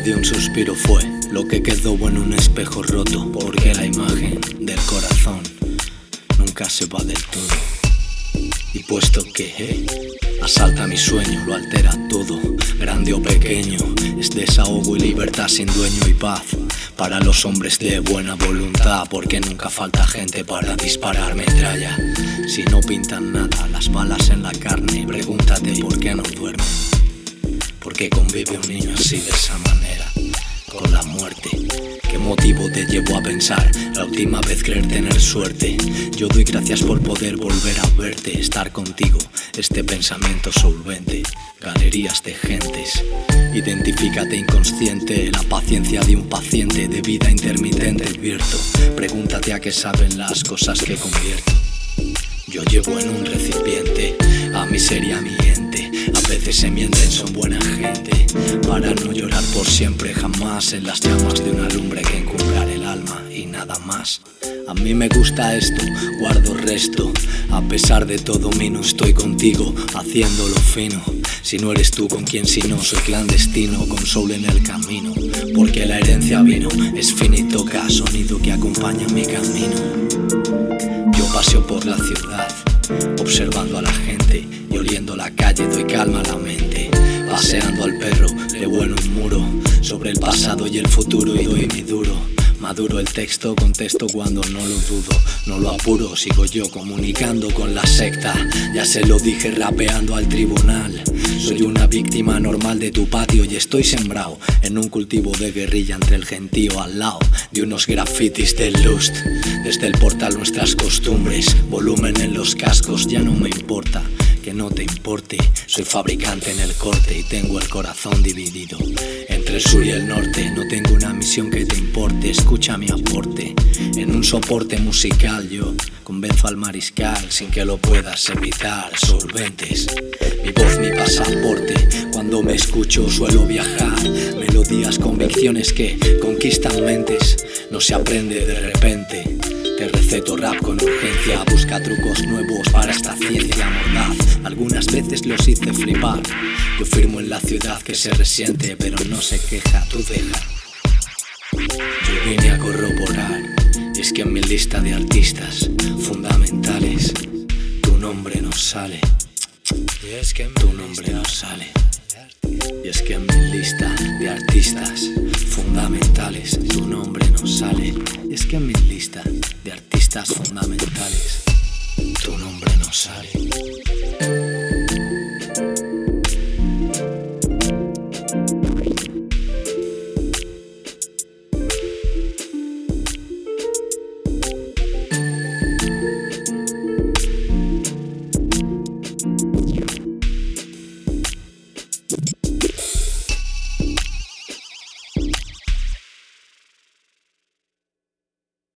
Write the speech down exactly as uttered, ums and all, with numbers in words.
de un suspiro fue lo que quedó en un espejo roto, porque la imagen del corazón nunca se va del todo. Y puesto que eh, asalta mi sueño, lo altera todo, grande o pequeño, es desahogo y libertad sin dueño y paz para los hombres de buena voluntad, porque nunca falta gente para disparar metralla. Si no pintan nada las balas en la carne, pregúntate por qué no duermen, por qué convive un niño así de esa manera con la muerte. ¿Qué motivo te llevó a pensar la última vez creer tener suerte? Yo doy gracias por poder volver a verte, estar contigo, este pensamiento solvente. Galerías de gentes, identifícate inconsciente, la paciencia de un paciente de vida intermitente advierto. Pregúntate a qué saben las cosas que convierto. Yo llevo en un recipiente a miseria mi ente. A veces se mienten, son buena gente, para no llorar por siempre jamás en las llamas de una lumbre que encumbrar el alma y nada más. A mí me gusta esto, guardo resto. A pesar de todo mí no estoy contigo, haciéndolo fino. Si no eres tú, ¿con quién si no? Soy clandestino, con sol en el camino, porque la herencia vino, es finito cada sonido que acompaña mi camino. Yo paseo por la ciudad, observando a la gente y oliendo la calle doy calma a la mente. Paseando al perro, leo en un muro sobre el pasado y el futuro y doy mi duro. Maduro el texto, contesto cuando no lo dudo, no lo apuro, sigo yo comunicando con la secta. Ya se lo dije rapeando al tribunal, soy una víctima normal de tu patio y estoy sembrado en un cultivo de guerrilla entre el gentío al lado de unos grafitis de Lust. Desde el portal nuestras costumbres, volumen en los cascos, ya no me importa que no te importe. Soy fabricante en el corte y tengo el corazón dividido entre el sur y el norte. No tengo una misión que te importe, escucha mi aporte. En un soporte musical yo convenzo al mariscal sin que lo puedas evitar. Solventes, mi voz, mi pasaporte. Cuando me escucho suelo viajar, melodías, convicciones que conquistan mentes. No se aprende de repente. Te receto rap con urgencia, busca trucos nuevos para esta ciencia mordaz. Algunas veces los hice flipar. Yo firmo en la ciudad que se resiente, pero no se queja, tú deja. Yo vine a corroborar, y es que en mi lista de artistas fundamentales tu nombre no sale. Y es que tu nombre no sale. Y es que en mi lista de artistas fundamentales tu nombre no sale. Y es que en mi lista de artistas fundamentales tu nombre no sale.